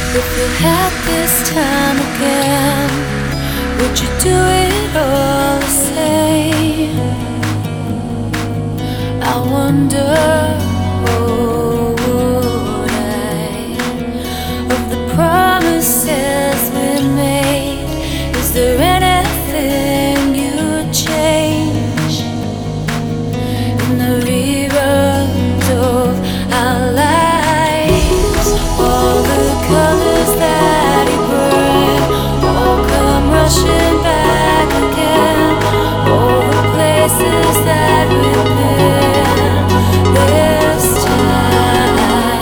If you had this time again, would you do it all the same? I wonder, oh, would I? Of the promises we made, is there anything you'd change? In the reruns of our lives, all the colors that he brought all come rushing back again. All the places that we've been this time.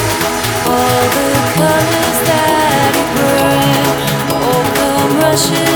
Colors that he brought all come rushing